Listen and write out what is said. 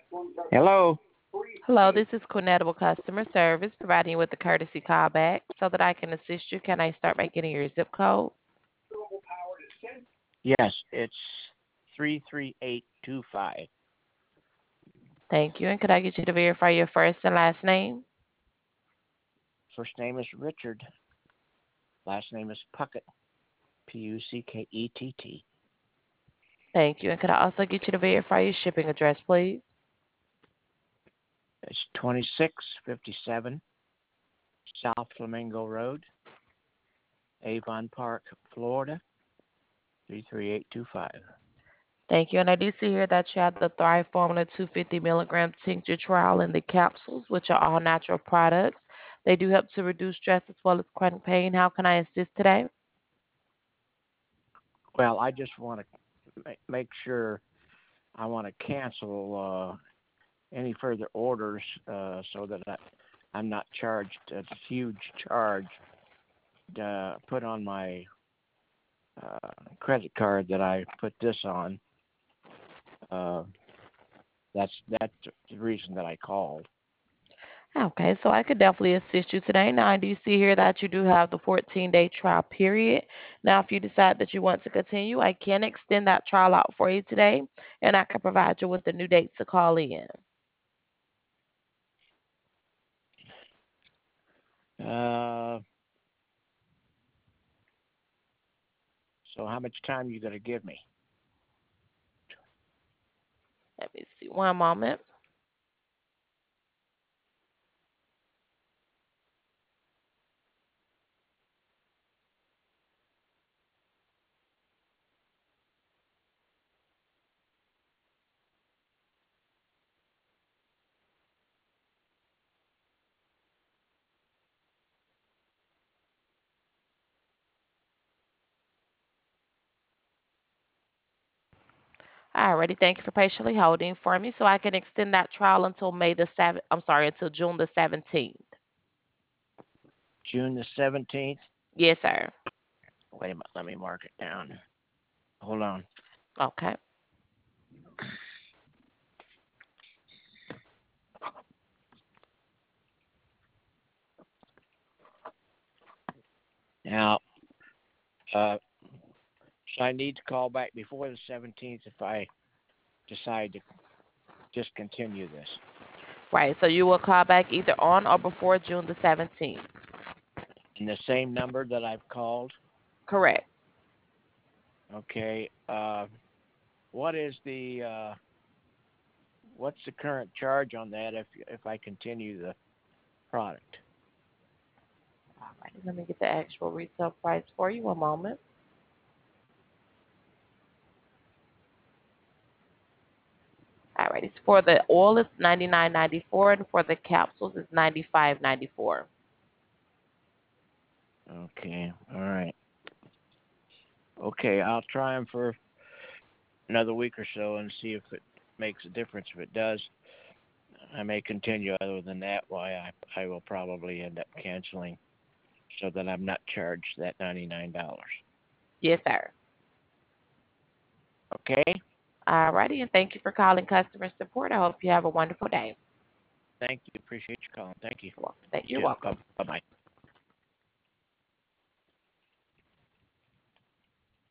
Hello. Hello, this is Cornetable Customer Service providing you with a courtesy call back so that I can assist you. Can I start by getting your zip code? Yes, it's 33825. Thank you. And could I get you to verify your first and last name? First name is Richard. Last name is Puckett. Puckett. Thank you. And could I also get you to verify your shipping address, please? It's 2657 South Flamingo Road, Avon Park, Florida, 33825. Thank you. And I do see here that you have the Thrive Formula 250 milligram tincture trial in the capsules, which are all natural products. They do help to reduce stress as well as chronic pain. How can I assist today? Well, I just want to make sure I want to cancel any further orders so that I'm not charged a huge charge put on my credit card that I put this on. Uh, that's the reason that I called. Okay, so I could definitely assist you today. Now, I do see here that you do have the 14-day trial period. Now, if you decide that you want to continue, I can extend that trial out for you today, and I can provide you with the new dates to call in. Uh, so how much time you gonna give me? Let me see one moment. Alrighty, thank you for patiently holding for me, so I can extend that trial until May the 7th. I'm sorry, until June the 17th. June the 17th. Yes, sir. Wait a minute. Let me mark it down. Hold on. Okay. Now, uh, so I need to call back before the 17th if I decide to discontinue this. Right, so you will call back either on or before June the 17th. And the same number that I've called. Correct. Okay. What is what's the current charge on that if I continue the product? Alrighty, let me get the actual retail price for you. One moment. Alrighty. So for the oil, it's 99.94, and for the capsules, it's 95.94. Okay. All right. Okay. I'll try them for another week or so and see if it makes a difference. If it does, I may continue. Other than that, why I will probably end up canceling so that I'm not charged that $99. Yes, sir. Okay. Alrighty, and thank you for calling customer support. I hope you have a wonderful day. Thank you. Appreciate you calling. Thank you. Well, You you're too. welcome. Bye bye.